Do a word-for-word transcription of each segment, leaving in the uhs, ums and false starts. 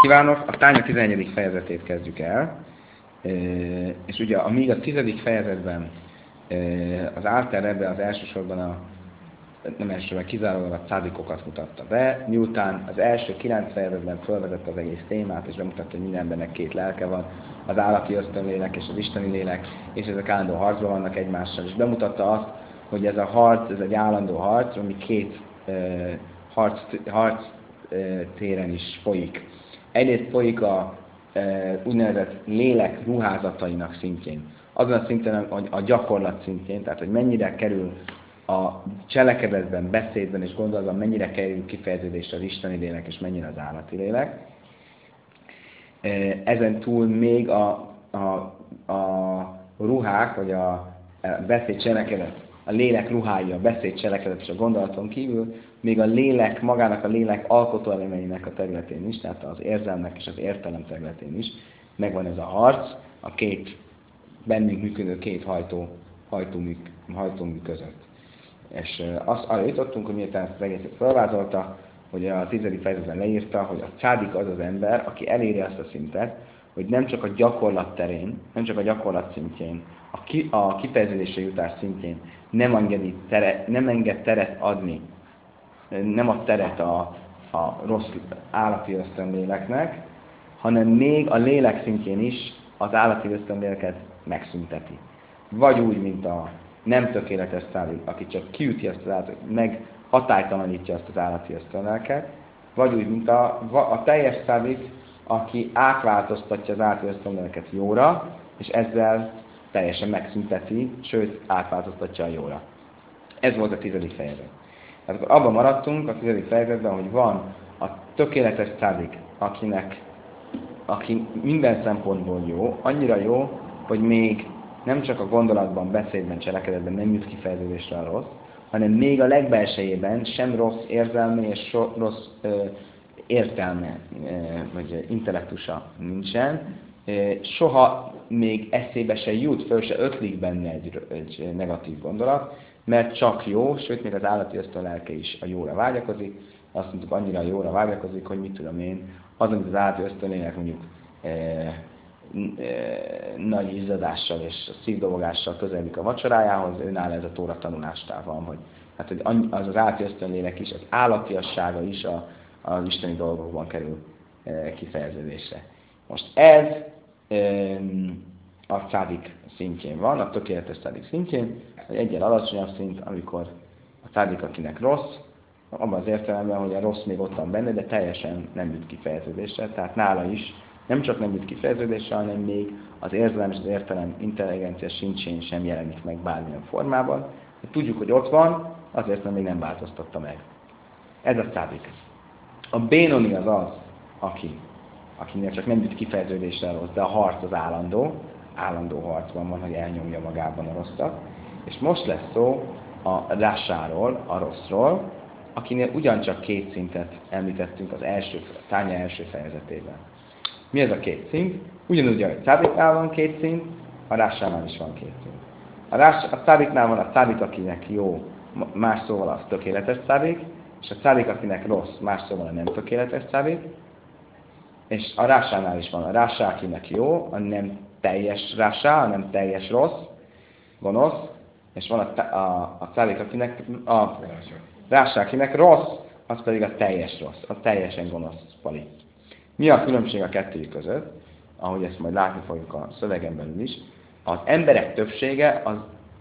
Kívánok! A Tánya tizennegyedik fejezetét kezdjük el, és ugye amíg a tizedik fejezetben az Alter Rebbe az elsősorban a, nem elsősorban kizárólag a cádikokat mutatta be, miután az első kilenc fejezetben felvezette az egész témát, és bemutatta, hogy minden embernek két lelke van, az állati ösztönlélek és az isteni lélek, és ezek állandó harcban vannak egymással, és bemutatta azt, hogy ez a harc, ez egy állandó harc, ami két uh, harc, harc uh, téren is folyik. Egyrészt folyik a e, úgynevezett lélek ruházatainak szintjén. Azon a szinten, hogy a gyakorlat szintjén, tehát hogy mennyire kerül a cselekedetben, beszédben és gondolatban, mennyire kerül kifejeződésre az isteni lélek és mennyire az állati lélek. E, ezen túl még a, a, a ruhák, vagy a, a beszéd cselekedet, a lélek ruhái, a beszéd cselekedet és a gondolaton kívül, még a lélek, magának a lélek alkotóelemeinek a területén is, tehát az érzelmek és az értelem területén is megvan ez a harc, a két bennünk működő két hajtó, hajtómű, hajtómű között. És azt arra jutottunk, hogy miután ezt az egészet felvázolta, hogy a tizedik fejezetben leírta, hogy a cádik az az ember, aki eléri azt a szintet, hogy nem csak a gyakorlat terén, nem csak a gyakorlat szintjén, a, ki, a kifejeződésre jutás szintjén nem, engedi tere, nem enged teret adni, nem ad teret a, a rossz állati ösztönléleknek, hanem még a lélek szintjén is az állati ösztönléleket megszünteti. Vagy úgy, mint a nem tökéletes szádik, aki csak kiüti azt az állati, meg hatálytalanítja azt az állati ösztönlelket, vagy úgy, mint a, a teljes szádik, aki átváltoztatja az állati ösztönléleket jóra, és ezzel teljesen megszünteti, sőt átváltoztatja a jóra. Ez volt a tizedik fejezet. Tehát akkor abban maradtunk a tizedik fejezetben, hogy van a tökéletes szádik, akinek, aki minden szempontból jó, annyira jó, hogy még nem csak a gondolatban, beszédben, cselekedetben nem jut kifejeződésre a rossz, hanem még a legbelsejében sem rossz érzelme és so, rossz ö, értelme, ö, vagy intellektusa nincsen. Soha még eszébe se jut, föl se ötlik benne egy, egy negatív gondolat, mert csak jó, sőt, még az állati ösztönlelke is a jóra vágyakozik. Azt mondtuk, annyira a jóra vágyakozik, hogy mit tudom én, az, amit az állati ösztönlélek mondjuk e, e, nagy izzadással és szívdobogással közelik a vacsorájához, őnála ez a tóra tanulástál van, hogy, hát, hogy az az állati ösztönlélek is, az állatiassága is a, az isteni dolgokban kerül e, kifejeződésre. Most ez e, a szádik szintjén van, a tökéletes szádik szintjén, hogy egyen alacsonyabb szint, amikor a szádik, akinek rossz, abban az értelemben, hogy a rossz még ott van benne, de teljesen nem jut kifejeződésre, tehát nála is nem csak nem jut kifejeződésre, hanem még az érzelem és az értelem intelligencia sincsén sem jelenik meg bármilyen formában. De tudjuk, hogy ott van, azért, mert még nem változtatta meg. Ez a szádik. A bénoni az az, aki, akinek csak nem jut kifejeződésre rossz, de a harc az állandó, állandó harcban van, hogy elnyomja magában a rosszat. És most lesz szó a rásáról, a rosszról, akinél ugyancsak két szintet említettünk az első, a Tánya első fejezetében. Mi ez a két szint? Ugyanúgy, ahogy a cádiknál van két szint, a rásánál is van két szint. A, rás, a cádiknál van a cádik, akinek jó, más szóval az tökéletes cádik, és a cádik, akinek rossz, más szóval a nem tökéletes cádik, és a rásánál is van a rásá, akinek jó, a nem teljes rásá, a nem teljes rossz, gonosz, és van a, a, a cádik, akinek a rásá, akinek rossz, az pedig a teljes rossz, a teljesen gonosz pali. Mi a különbség a kettőjük között? Ahogy ezt majd látni fogjuk a szövegen belül is. Az emberek többsége az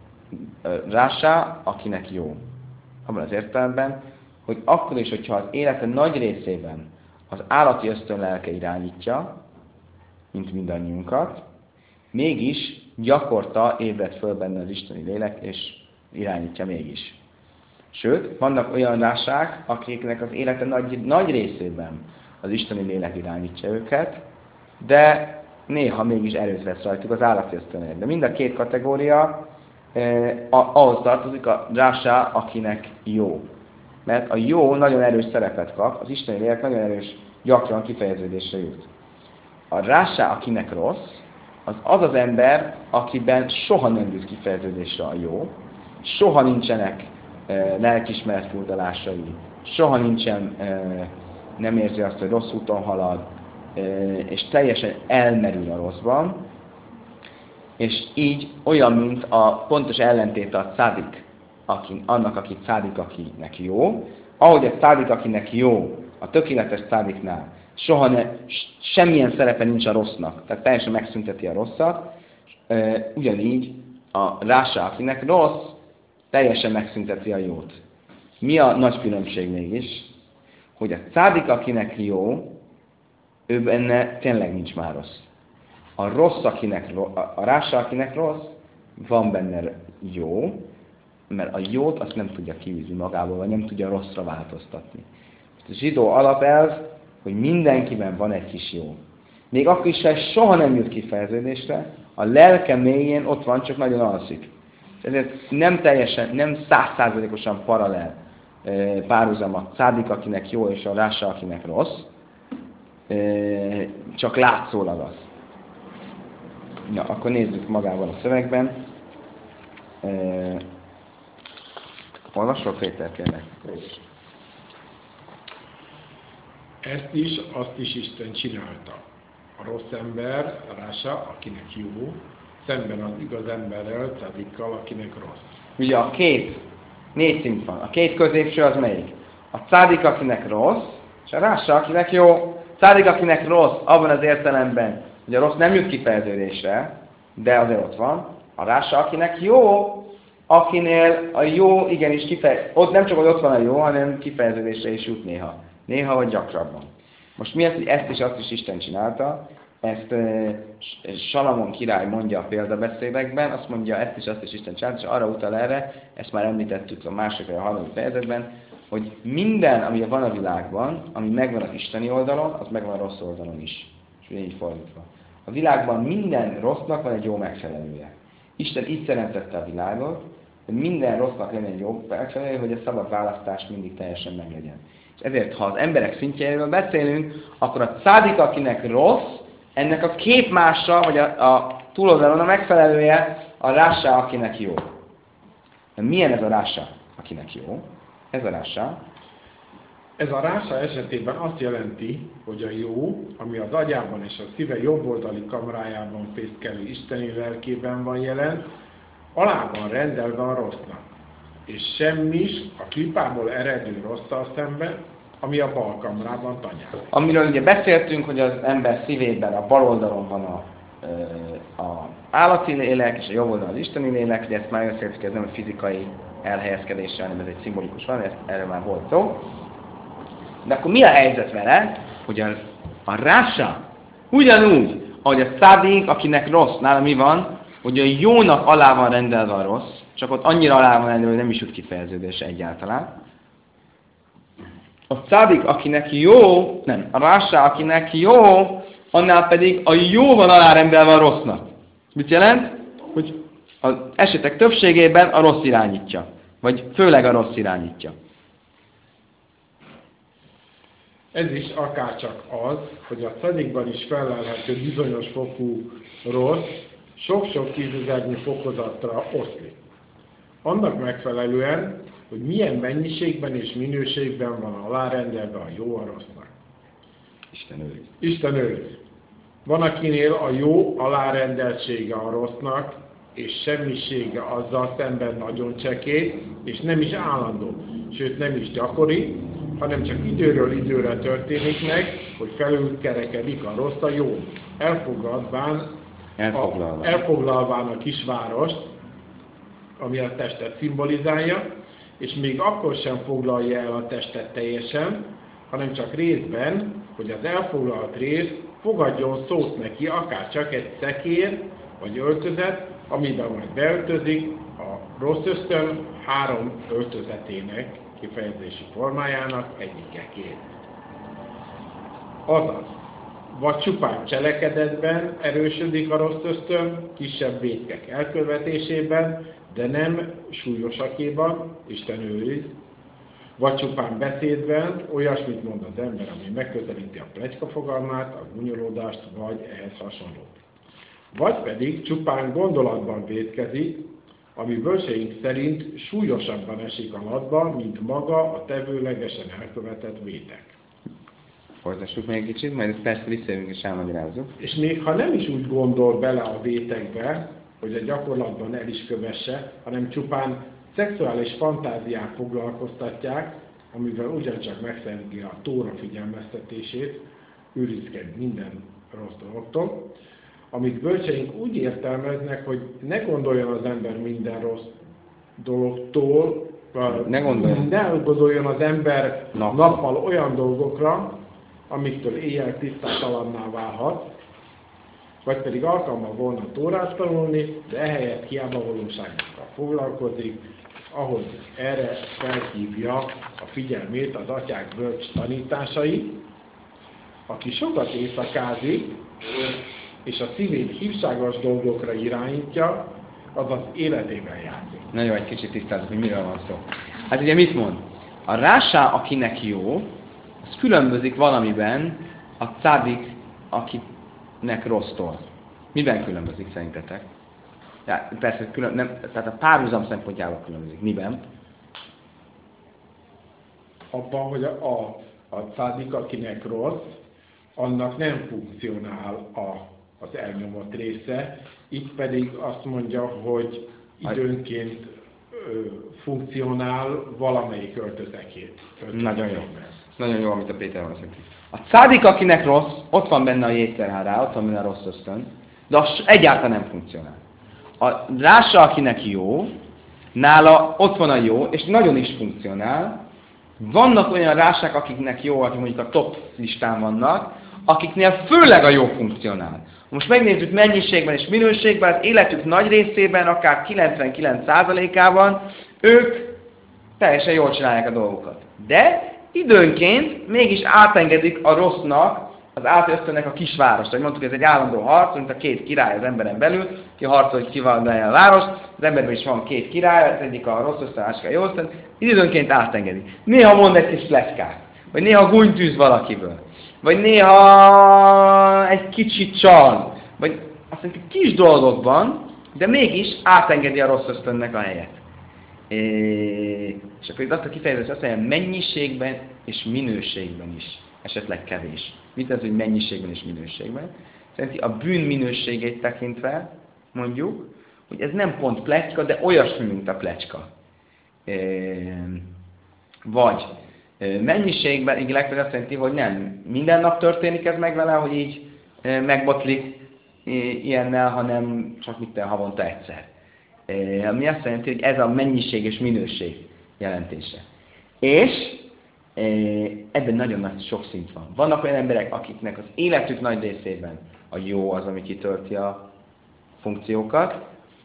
rásá, akinek jó. Abban az értelemben, hogy akkor is, hogyha az élete nagy részében az állati ösztönlelke irányítja, mint mindannyiunkat, mégis gyakorta ébred föl benne az isteni lélek, és irányítja mégis. Sőt, vannak olyan rásák, akiknek az élete nagy, nagy részében az isteni lélek irányítja őket, de néha mégis erőt vesz rajtuk az állati ösztönlélek. De mind a két kategória eh, ahhoz tartozik a rásá, akinek jó. Mert a jó nagyon erős szerepet kap, az isteni lélek nagyon erős, gyakran kifejeződésre jut. A rásá, akinek rossz, az az az ember, akiben soha nem jut kifejeződésre a jó, soha nincsenek e, lelkiismeret furdalásai, soha nincsen, e, nem érzi azt, hogy rossz úton halad, és teljesen elmerül a rosszban, és így olyan, mint a pontos ellentéte a cádik, aki, annak, aki cádik, akinek jó, ahogy a cádik, akinek jó, a tökéletes cádiknál, soha ne, semmilyen szerepe nincs a rossznak, tehát teljesen megszünteti a rosszat, ugyanígy a rása, akinek rossz, teljesen megszünteti a jót. Mi a nagy különbség mégis? Hogy a cádik, akinek jó, ő benne tényleg nincs már rossz. A rossz, akinek, a rása, akinek rossz, van benne jó, mert a jót azt nem tudja kiűzni magából, vagy nem tudja rosszra változtatni. A zsidó alapelv, hogy mindenkiben van egy kis jó. Még akkor is, ha soha nem jut kifejeződésre, a lelke mélyén ott van, csak nagyon alszik. Ezért nem teljesen, nem százszázalékosan paralel párhuzam a cádik, akinek jó, és a rása, akinek rossz, csak látszólag az. Ja, akkor nézzük magával a szövegben. Olvasol, Péter, kérlek? Ezt is, azt is Isten csinálta. A rossz ember, a rása, akinek jó, szemben az igaz emberrel, cádikkal, akinek rossz. Ugye a két, négy szint van. A két középső az melyik? A cádik, akinek rossz, és a rása, akinek jó. Cádik, akinek rossz, abban az értelemben, hogy a rossz nem jut kifejeződésre, de azért ott van. A rása, akinek jó, akinél a jó igenis kifejeződésre, ott nem csak, hogy ott van a jó, hanem kifejeződésre is jut néha. Néha vagy gyakrabban. Most mi ezt, hogy ezt is azt is Isten csinálta, ezt e, Salamon király mondja a példabeszédekben, azt mondja, ezt is azt is Isten csinálta, és arra utal erre, ezt már említettük a második vagy a harmadik fejezetben, hogy minden, ami van a világban, ami megvan az isteni oldalon, az megvan a rossz oldalon is. És így fordítva. A világban minden rossznak van egy jó megfelelője. Isten így teremtette a világot, hogy minden rossznak legyen egy jó megfelelője, hogy a szabad választás mindig teljesen meglegyen. És ezért, ha az emberek szintjéről beszélünk, akkor a cádik, akinek rossz, ennek a képmása, vagy a, a túloldalon a megfelelője a rása, akinek jó. De milyen ez a rása, akinek jó? Ez a rása. Ez a rása esetében azt jelenti, hogy a jó, ami az agyában és a szíve jobboldali kamrájában fészkelő isteni lelkében van jelen, alá van rendelve a rossznak. És semmis a klipából eredő rosszal szemben, ami a bal kamrában tanyál. Amiről ugye beszéltünk, hogy az ember szívében a bal oldalon van a, a állati lélek, és a jobb oldalon az isteni lélek, de ezt már beszéltük, ez nem a fizikai elhelyezkedésre, hanem ez egy szimbolikus van, ezt, erről már volt szó. De akkor mi a helyzet vele, hogy a, a rása ugyanúgy, ahogy a szádik, akinek rossz, nála mi van, hogy a jónak alá van rendelve a rossz, csak ott annyira alá van rendelve, hogy nem is jut kifejeződésre egyáltalán. A szádik, akinek jó, nem, a rása, akinek jó, annál pedig a jó van alá rendelve a rossznak. Mit jelent? Hogy az esetek többségében a rossz irányítja. Vagy főleg a rossz irányítja. Ez is akárcsak az, hogy a szadikban is felelhető bizonyos fokú rossz sok-sok tízezernyi fokozatra oszlik. Annak megfelelően, hogy milyen mennyiségben és minőségben van alárendelve a jó a rossznak. Isten őriz. Isten őriz. Van, akinél a jó alárendeltsége a rossznak, és semmisége azzal szemben nagyon csekély, és nem is állandó, sőt nem is gyakori, hanem csak időről időre történik meg, hogy felülkerekedik a rossz a jó. Elfoglalván, elfoglalván. A, elfoglalván a kisvárost, ami a testet szimbolizálja, és még akkor sem foglalja el a testet teljesen, hanem csak részben, hogy az elfoglalt rész fogadjon szót neki, akár csak egy szekér vagy öltözet, amiben majd beöltözik a rossz ösztön három öltözetének kifejezési formájának egyikekét. Azaz, vagy csupán cselekedetben erősödik a rossz ösztön, kisebb vétkek elkövetésében, de nem súlyosakéban, Isten őriz, vagy csupán beszédben, olyasmit mond az ember, ami megközelíti a pletyka fogalmát, a gúnyolódást, vagy ehhez hasonló. Vagy pedig csupán gondolatban vétkezik, ami bölcseink szerint súlyosabban esik a latba, mint maga a tevőlegesen elkövetett vétek. Folytassuk még egy kicsit, majd ezt persze visszajövünk és elmagyarázzuk. És még ha nem is úgy gondol bele a vétekbe, hogy a gyakorlatban el is kövesse, hanem csupán szexuális fantáziák foglalkoztatják, amivel ugyancsak megszerzi a Tóra figyelmeztetését, őrizkedj minden rossz dologtól, amit bölcseink úgy értelmeznek, hogy ne gondoljon az ember minden rossz dologtól, ne gondoljon, ne gondoljon az ember nappal. nappal olyan dolgokra, amiktől éjjel tisztátalanná válhat, vagy pedig alkalma volna Tórát tanulni, de ehelyett hiába valóságokkal foglalkozik, ahogy erre felhívja a figyelmét az atyák bölcs tanításai, aki sokat éjszakázik, és a szívét hívságos dolgokra irányítja, az az életében játszik. Nagyon egy kicsit tisztázzuk, hogy miről van szó. Hát ugye mit mond? A rásá, akinek jó, az különbözik valamiben a cádik, akinek rossztól. Miben különbözik szerintetek? Ja, persze, külön, nem, tehát a párhuzam szempontjából különbözik. Miben? Abban, hogy a, a, a cádik, akinek rossz, annak nem funkcionál a, az elnyomott része, itt pedig azt mondja, hogy időnként ö, funkcionál valamelyik öltözekét. Nagyon jó. Nagyon jó, amit a Péter van szerint. A cádik, akinek rossz, ott van benne a jétszerhárá, ott van benne a rossz ösztön, de az egyáltalán nem funkcionál. A rása, akinek jó, nála ott van a jó, és nagyon is funkcionál. Vannak olyan rásák, akiknek jó, akik mondjuk a top listán vannak, akiknél főleg a jó funkcionál. Most megnézzük mennyiségben és minőségben, az életük nagy részében, akár kilencvenkilenc százalékában, ők teljesen jól csinálják a dolgokat. De időnként mégis átengedik a rossznak, az átösztönnek a kisvárost. Ahogy mondtuk, ez egy állandó harc, mint a két király az emberen belül, ki harcol, hogy kivállalja a várost, az emberben is van két király, az egyik a rossz ösztön, a másik a jó ösztön, időnként átengedi. Néha mond egy kis pletykát, vagy néha gúnytűz valakiből, vagy néha egy kicsit csal, vagy azt mondjuk kis dolgokban, de mégis átengedi a rossz ösztönnek a helyet. É, és akkor itt azt a kifejezés azt mondja, mennyiségben és minőségben is esetleg kevés. Mit ez, hogy mennyiségben és minőségben? Szerinti a bűn minőségét tekintve mondjuk, hogy ez nem pont pletyka, de olyasmi, mint a pletyka. É, vagy mennyiségben, így legfeljebb azt jelenti, hogy nem minden nap történik ez meg vele, hogy így megbotlik ilyennel, hanem csak mit tenni, havonta egyszer. Ami azt jelenti, hogy ez a mennyiség és minőség jelentése. És ebben nagyon nagy sok szint van. Vannak olyan emberek, akiknek az életük nagy részében a jó az, ami kitölti a funkciókat,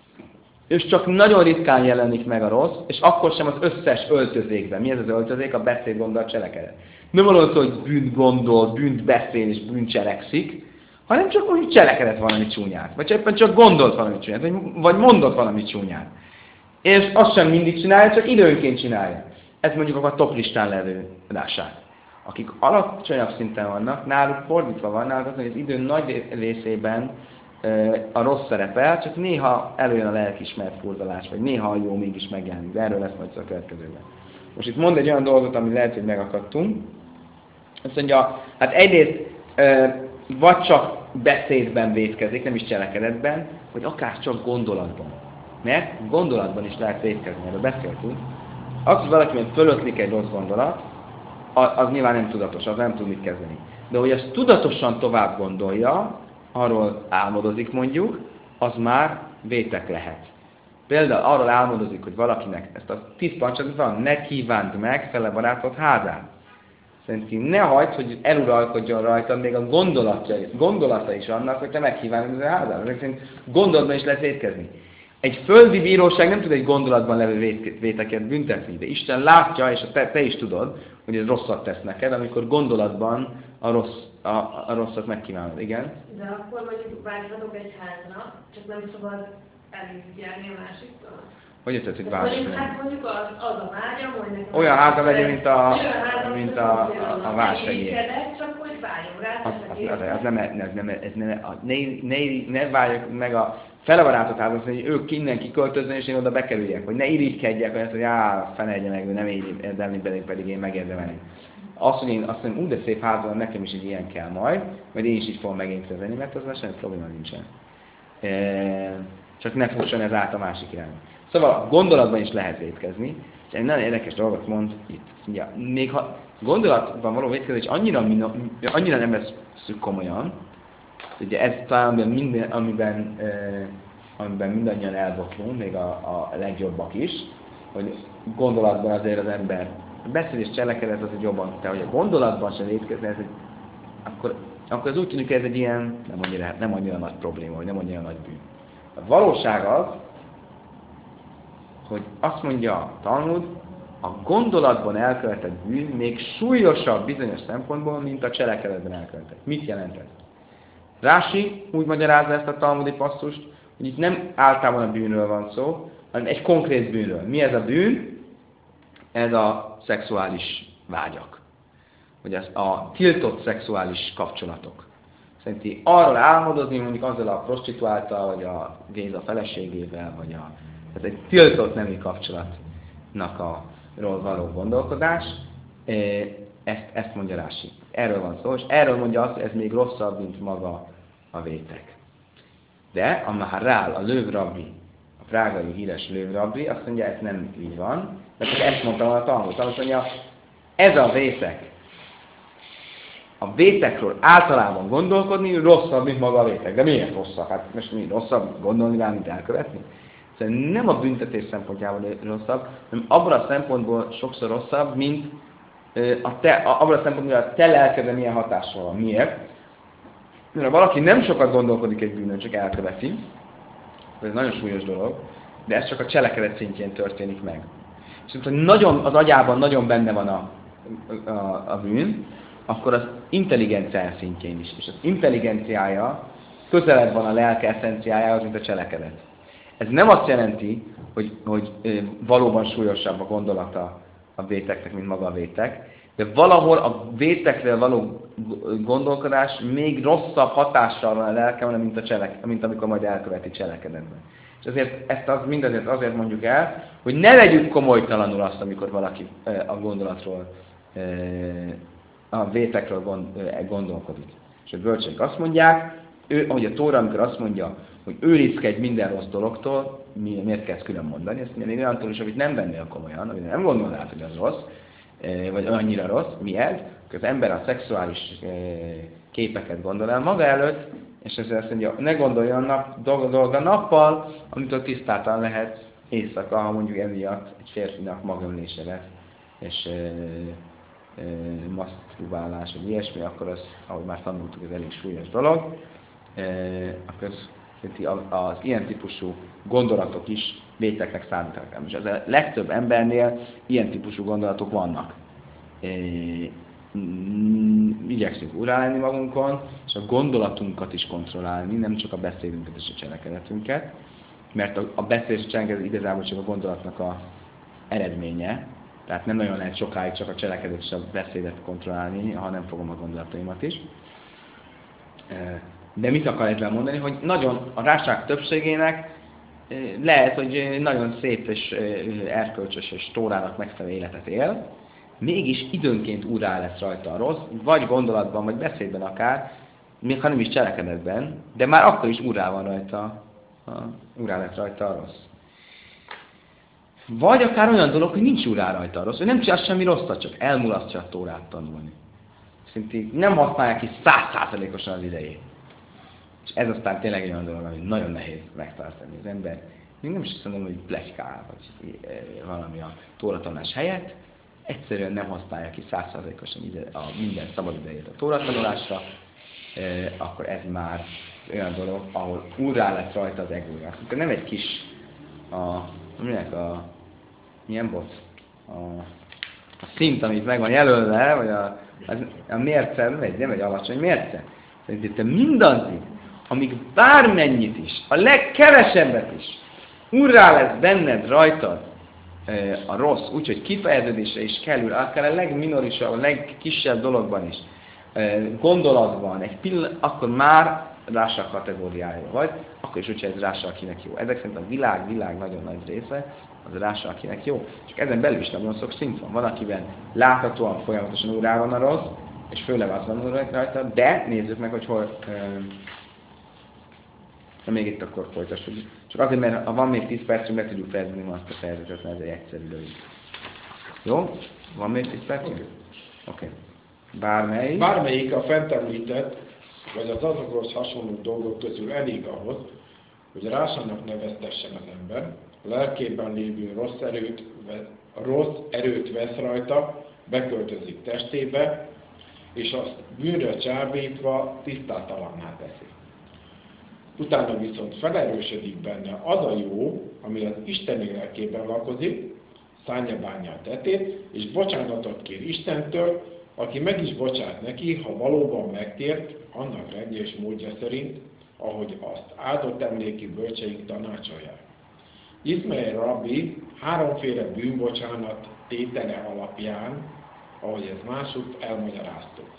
és csak nagyon ritkán jelenik meg a rossz, és akkor sem az összes öltözékben. Mi ez az öltözék? A beszéd, gondol, cselekedet. Nem arról szól, hogy bűnt gondol, bűnt beszél és bűnt cselekszik, hanem csak úgy cselekedett valami csúnyát, vagy éppen csak gondolt valami csúnyát, vagy, vagy mondott valami csúnyát. És azt sem mindig csinálja, csak időnként csinálja. Ez mondjuk a top listán levő rásák. Akik alacsonyabb szinten vannak, náluk fordítva van, náluk az, hogy az idő nagy részében e, a rossz szerepel, csak néha előjön a lelkiismeret furdalás, vagy néha a jó mégis megjelenik, de erről lesz majd a következőben. Most itt mond egy olyan dolgot, amit lehet, hogy megakadtunk. Azt mondja, hát egyrészt e, vagy csak beszédben vétkezik, nem is cselekedetben, vagy akár csak gondolatban. Mert gondolatban is lehet vétkezni, erről beszéltünk. Az, hogy valakiben fölötlik egy rossz gondolat, az nyilván nem tudatos, az nem tud mit kezdeni. De hogy azt tudatosan tovább gondolja, arról álmodozik mondjuk, az már vétek lehet. Például arról álmodozik, hogy valakinek ezt a tíz parancsot van, ne kívánd meg fele barátod házát. Szerintem ne hagyd, hogy eluralkodjon rajta még a gondolata, gondolata is annak, hogy te megkívánod a házát. Szerintem gondolatban is lehet vétkezni. Egy földi bíróság nem tud egy gondolatban levő véteket büntetni, de Isten látja, és te, te is tudod, hogy ez rosszat tesz neked, amikor gondolatban a, rossz, a, a rosszat megkívánod. Igen? De akkor mondjuk vágyhatok egy házra, csak nem szabad elindítani a másiktól. Hogy érted, hogy vágysz? Hát mondjuk az, az a vágyam, hogy nekem... Olyan házam legyen, mint a, házam, mint a, a, a válságé. Csak hogy vágyom rá. Az, az, az, az nem, ez nem, ez nem, ne, ne, ne várjuk meg a felebarátot házat, hogy ők innen kiköltözön, és én oda bekerüljek, hogy ne irigykedjek, hogy, hogy á, fene egye meg, ő nem érdemli, pedig én megérdemelni. Az, hogy én azt mondom, úgy de szép ház van, nekem is egy ilyen kell majd, majd én is így fogom megényszerűen, mert az semmi probléma nincsen. E, csak ne fusson ez át a másik irányba. Szóval a gondolatban is lehet vétkezni, és egy nagyon érdekes dolgot mond itt. Ja, még ha gondolatban való vétkezés annyira, annyira nem vesszük komolyan, ugye ez talán minden, amiben, eh, amiben mindannyian elbotlunk, még a, a legjobbak is, hogy gondolatban azért az ember beszélés cselekedet az egy jobban, de hogy a gondolatban sem vétkezni, ez egy, akkor, akkor ez úgy tűnik, hogy ez egy ilyen, nem annyira, nem annyira nagy probléma, vagy nem annyira nagy bűn. A valóság az, hogy azt mondja a Talmud, a gondolatban elkövetett bűn még súlyosabb bizonyos szempontból, mint a cselekedetben elkövetett. Mit jelent ez? Rási úgy magyarázza ezt a talmudi passzust, hogy itt nem általában a bűnről van szó, hanem egy konkrét bűnről. Mi ez a bűn? Ez a szexuális vágyak. Vagy az a tiltott szexuális kapcsolatok. Szerinti arról álmodozni, mondjuk azzal a prostituáltal, vagy a Géza feleségével, vagy a... Ez egy tiltott nemi kapcsolatnak a ról való gondolkodás. Ezt, ezt mondja Rási. Erről van szó, és erről mondja azt, hogy ez még rosszabb, mint maga a vétek. De a Maharál, a lővrabbi, a prágai híres lővrabbi, azt mondja, ez nem így van, mert csak ezt mondtam a Talmud. Azt mondja, ez a vétek, a vétekről általában gondolkodni rosszabb, mint maga a vétek. De miért rosszabb? Hát most mi rosszabb gondolni rá, mint elkövetni? Szóval nem a büntetés szempontjából rosszabb, hanem abban a szempontból sokszor rosszabb, mint a te, abban a szempontból, hogy a te lelkedre milyen hatással van. Miért? Mert ha valaki nem sokat gondolkodik egy bűnön, csak elköveti, ez nagyon súlyos dolog, de ez csak a cselekedet szintjén történik meg. És hogy nagyon, az agyában nagyon benne van a, a, a bűn, akkor az intelligencia szintjén is. És az intelligenciája közelebb van a lelke eszenciájához, mint a cselekedet. Ez nem azt jelenti, hogy, hogy valóban súlyosabb a gondolata a véteknek, mint maga a vétek, de valahol a vétekről való gondolkodás még rosszabb hatással van a lelkemre, mint, a cselek, mint amikor majd elköveti cselekedetben. És ezért ezt az, mindezért azért mondjuk el, hogy ne vegyük komolytalanul azt, amikor valaki a gondolatról, a vétekről gondolkodik. És a bölcsek azt mondják, ő, ahogy a Tóra, amikor azt mondja, hogy őrizkedj minden rossz dologtól, miért kezd külön mondani, ezt még olyantól is, amit nem vennél komolyan, amit nem gondolnád, hogy az rossz, vagy annyira rossz, mi ez? Az ember a szexuális képeket gondol el maga előtt, és ezért azt mondja, ne gondolj annak dolga nappal, amitől tisztáltan lehet éjszaka, ha mondjuk emiatt egy férfinak magömlése lesz, és e, e, maszturbálás, vagy ilyesmi, akkor az, ahogy már tanultuk, ez elég súlyos dolog. E, akkor az, az ilyen típusú gondolatok is véteknek számítanak. És az a legtöbb embernél ilyen típusú gondolatok vannak. E, igyekszünk uralni magunkon, és a gondolatunkat is kontrollálni, nem csak a beszédünket és a cselekedetünket, mert a, a beszéd és a cselekedet igazából csak a gondolatnak a eredménye, tehát nem nagyon lehet sokáig csak a cselekedet és a beszédet kontrollálni, ha nem fogom a gondolataimat is. De mit akar ezzel mondani, hogy nagyon a ráság többségének lehet, hogy nagyon szép és erkölcsös és tórának megfelelő életet él, mégis időnként úrrá lesz rajta a rossz, vagy gondolatban, vagy beszédben akár, még ha nem is cselekedetben, de már akkor is úrrá van rajta, úrrá lesz rajta a rossz. Vagy akár olyan dolog, hogy nincs úrrá rajta a rossz, hogy nem csinál semmi rosszat, csak elmulasztja a Tórát tanulni. Szintén nem használják ki százszázalékosan az idejét. És ez aztán tényleg egy olyan dolog, ami nagyon nehéz megtartani az ember. Még nem is azt mondom, hogy pletykál, vagy valami a tóratanulás helyett, egyszerűen nem használja ki százszázalékosan a minden szabad idejét a tóratanulásra, e, akkor ez már olyan dolog, ahol úrrá lesz rajta az egója. Nem egy kis, a, minek a, milyen boc? A, a szint, amit meg van jelölve, vagy a, a, a mérce, nem egy, nem egy alacsony mérce. Szerintem te mindaddig, amíg bármennyit is, a legkevesebbet is, úrrá lesz benned rajtad a rossz, úgyhogy kifejeződésre is kerül, akár a legminorisabb, a legkisebb dologban is, gondolatban, egy pillanat, akkor már rása kategóriája vagy, akkor is úgy, hogy ez rása, akinek jó. Ezek szerint a világ, világ nagyon nagy része az rása, akinek jó. Csak ezen belül is nagyon sok szint van. Van, akiben láthatóan folyamatosan úrá van a rossz, és főleg az van rajta, de nézzük meg, hogy hol... Na még itt akkor folytassuk. Csak azért, mert ha van még tíz percünk, meg tudjuk fejezni ma azt a fejezetet, mert ez egy egyszerű lőjük. Jó? Van még tíz percünk? Oké. Okay. Okay. Bármelyik? Bármelyik a fent említett, vagy az azokhoz hasonló dolgok közül elég ahhoz, hogy rásának neveztessen az ember, a lelkében lévő rossz erőt, rossz erőt vesz rajta, beköltözik testébe, és azt bűnre csábítva tisztátalanná teszi. Utána viszont felerősödik benne az a jó, ami az Isteni lelkében lakozik, szánja bánja a tetét, és bocsánatot kér Istentől, aki meg is bocsát neki, ha valóban megtért, annak rendje és módja szerint, ahogy azt áldott emléki bölcseink tanácsolják. Izmael rabbi háromféle bűnbocsánat tétele alapján, ahogy ez másutt elmagyaráztuk.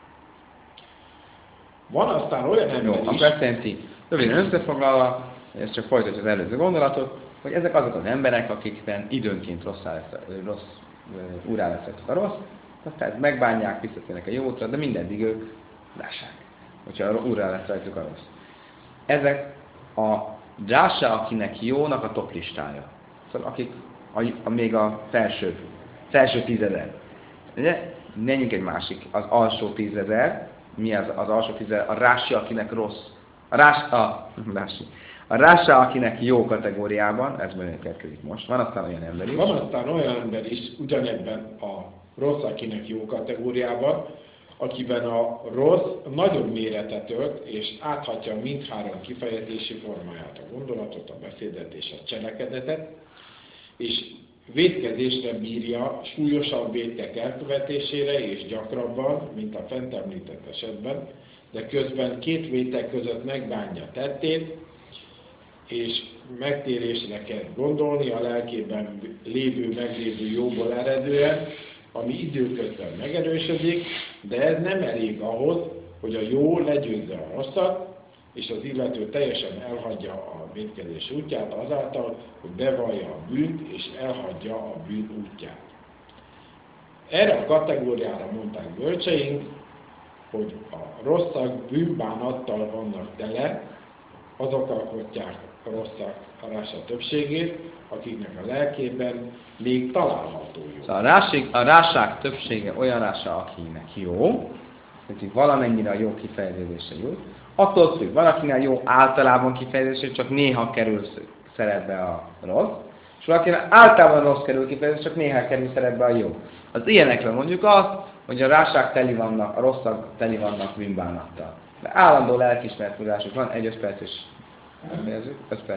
Van aztán olyan ember Jó, is... akkor azt jelenti, röviden összefoglalva, ez csak folytatja az előző gondolatot, hogy ezek azok az emberek, akikben időnként rossz, rossz úrá lesz a rossz, aztán megbánják, visszatérnek a jó útra, de mindeddig ők lássák, hogyha úrá lesz rajtuk a rossz. Ezek a drása, akinek jónak a top listája. Szóval akik a, a, még a felső, felső tízezer. Ugye? Menjünk egy másik, az alsó tízezer. Mi az az alsó tízezer? A rási, akinek rossz. A rási, a, rási. A rása, akinek jó kategóriában, ez benne következik most. Van aztán olyan ember is. Van aztán olyan ember is, ugyanebben a rossz, akinek jó kategóriában, akiben a rossz nagyobb méretet ölt, és áthatja mindhárom kifejezési formáját, a gondolatot, a beszédet és a cselekedetet, és vétkezésre bírja súlyosabb vétkek elkövetésére és gyakrabban, mint a fent említett esetben, de közben két vétek között megbánja tettét, és megtérésre kell gondolni a lelkében lévő, meglévő jóból eredően, ami időközben megerősödik, de ez nem elég ahhoz, hogy a jó legyőzze a rosszat, és az illető teljesen elhagyja a vétkezés útját azáltal, hogy bevallja a bűnt, és elhagyja a bűn útját. Erre a kategóriára mondták bölcseink, hogy a rosszak bűnbánattal vannak tele, azok alkotják a rosszak a rása többségét, akiknek a lelkében még található jó. Szóval a, ráség, a rásság többsége olyan rása, akinek jó, hogy valamennyire a jó kifejezésre jut. Attól függ, valakinek jó általában kifejezésre, csak néha kerül szerepbe a rossz, és valakinek általában rossz kerül kifejezésre, csak néha kerül szerepbe a jó. Az ilyenekre mondjuk azt, hogy a rásság teli vannak, a rosszak teli vannak bűnbánattal. De állandó lelkiismeret tudásuk van, egy öt perc is. öt perc.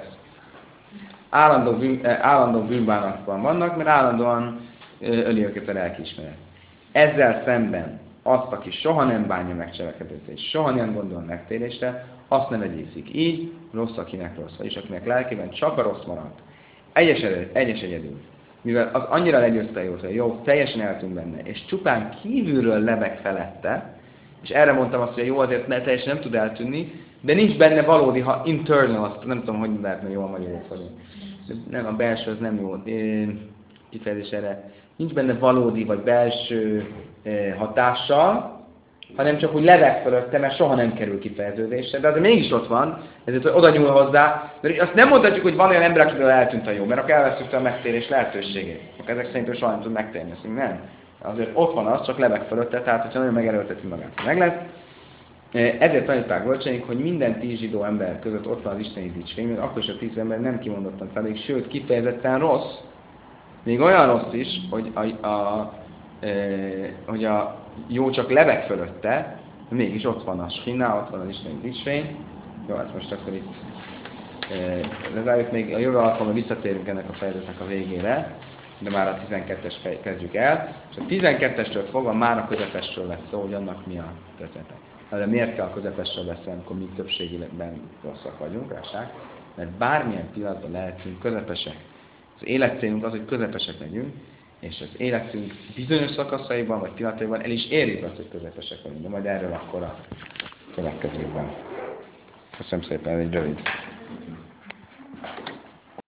Állandó, bűn, állandó bűnbánatban vannak, mert állandóan öli őket a lelkiismeret. Ezzel szemben azt, aki soha nem bánja meg cselekedetét, és soha nem gondol megtérésre, azt nevezészik így, rossz, akinek rossz, vagyis akinek lelkében csak a rossz maradt. Egyes, egyes egyedül. Mivel az annyira legyőzte jót, hogy jó, teljesen eltűnt benne, és csupán kívülről lebeg felette, és erre mondtam azt, hogy a jó azért ne, teljesen nem tud eltűnni, de nincs benne valódi, ha internal, azt nem tudom, hogy lehetne jól magyarul fordítani. Nem, a belső az nem jó kifejezés erre. Nincs benne valódi vagy belső hatással, hanem csak úgy leveg fölötte, mert soha nem kerül kifejeződésre, de azért mégis ott van, ezért, hogy oda nyúl hozzá, mert azt nem mondhatjuk, hogy van olyan ember, akiből eltűnt a jó, mert akkor elvesztük a megtérés lehetőségét. Akkor ezek szerint ő soha nem tud megtérni, azt nem. Azért ott van az, csak leveg fölötte, tehát hogyha nagyon megerőlteti magát, meg lesz. Ezért tanítják bölcseink, hogy minden tíz zsidó ember között ott van az isteni dicsőség, mert akkor is a tíz ember nem kimondottan szállít, sőt kifejezetten rossz. Még olyan rossz is, hogy a, a, e, hogy a jó csak leveg fölötte, mégis ott van a Shina, ott van az isteni dicsőség. Jó, ezt most akkor itt e, lezárjuk, még a jövő alkalommal visszatérünk ennek a fejezetnek a végére, de már a tizenkettes kezdjük el, és a tizenkettestől fogva már a közepesről lesz szó, hogy annak mi a közepe. De miért kell a közepesről beszélni, amikor mi többségében rosszak vagyunk, rássák? Mert bármilyen pillanatban lehetünk közepesek. Az életcélunk az, hogy közepesek legyünk, és az életünk bizonyos szakaszaiban vagy pillanataiban el is érjük azt, hogy közepesek vagyunk. De majd erről akkor a következőkben. Köszönöm szépen, ez egy rövid.